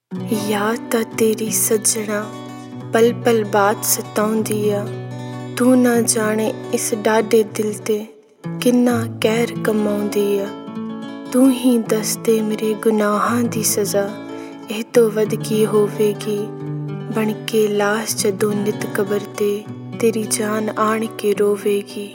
याद तां तेरी सजना पल पल बात सताउंदी आ। तू ना जाने इस डाढे दिल ते किन्ना कहर कमाउंदी आ। तू ही दस दे मेरे गुनाहां दी सज़ा एह तो वध की होवेगी। बन के लाश जदों नित कबर ते तेरी जान आण के रोवेगी।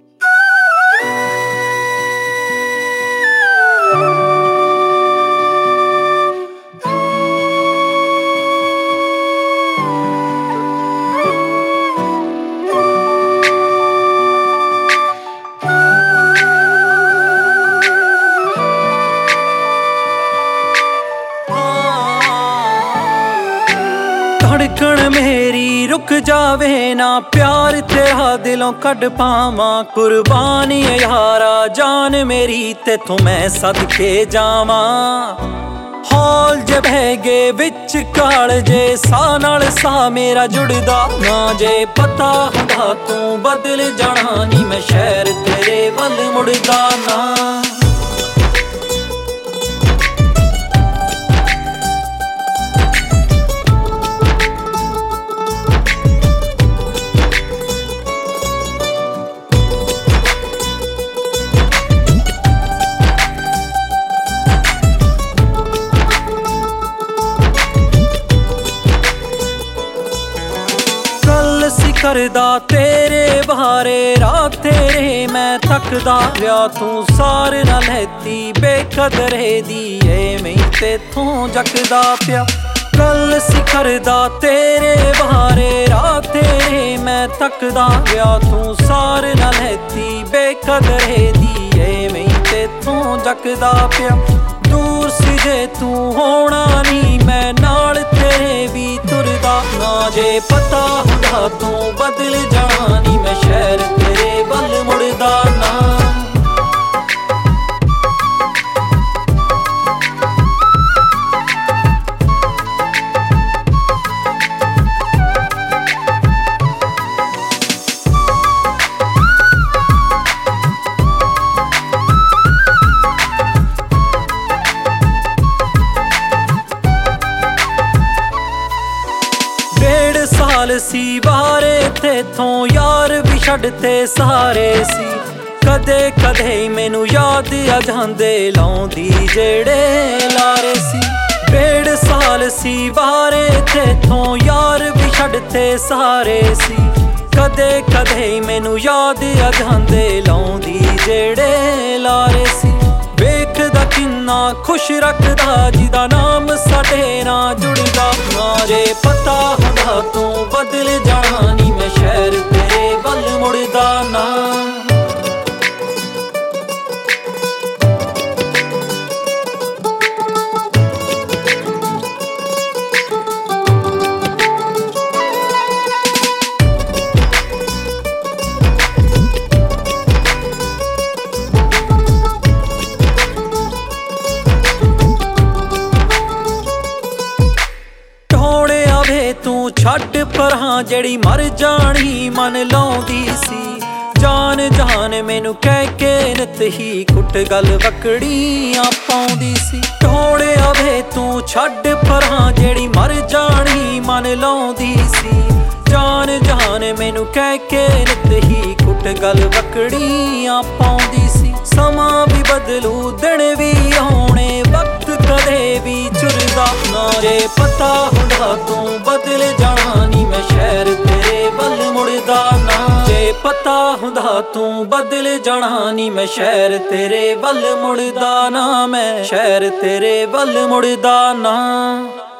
धड़कन मेरी रुक जावे ना, प्यार तेरा दिलों कढ़ पावां। कुर्बानी यारा जान मेरी तेथों मैं सदके जावां। हौल जे बहगे विच काल जे सा नाल सा मेरा जुड़दा ना। जे पता हुंदा तू बदल जाना नी मैं शहर तेरे वल मुड़दा ना। करदा तेरे बहारे रात तेरे मैं थकदा रहा। तू सार ना लैती बेकदरे दी मैं तेथों जकदा पिया। गल सी करदा तेरे बहारे रात तेरे मैं थकदा रहा। तू सार ना लैती बेकदरे दी मैं तेथों जकदा पिया। दूर सी जे तू होना नी मैं नाल तेरे भी तुरदा ना। जे पता हुंदा तू बदल जाना नी मैं शहर तेरे वल मुड़दा ना। साल सी बारे तेथों यार भी छड्डते सारे सी। कदे कदे मैनू याद आ जांदे लाउंदी जेड़े लारे सी। 1.5 साल सी बारे तेथों यार भी छड्डते सारे सी। कदे कदे मैनू याद आ जांदे लाउंदी जेड़े लारे सी। वेखदा किन्ना खुश रखदा जिदा नाम साडे नाल जुड़दा ना। जे पता हुंदा तू बदल जाना नी मैं शहर तेरे वल मुड़दा ना। तू छड्ड परां जेड़ी मर जानी मन लाउंदी सी। जान जान मैनू कह के नित ही कुट गल वकड़ियां पाउंदी सी। ढोलिया वे तू छड्ड परां जेड़ी मर जानी मन लाउंदी सी। जान जान मैनू कह के नित ही कुट गल वकड़ियां पाउंदी सी। समा भी बदलू दिन भी आउणे वक्त कदे भी चुरदा ना। जे पता हुंदा तू बदल जाना नी मैं शहर तेरे वल मुड़दा ना। जे पता हुंदा तू बदल जाना नी मैं शहर तेरे वल मुड़दा ना। मैं शहर तेरे वल मुड़दा ना।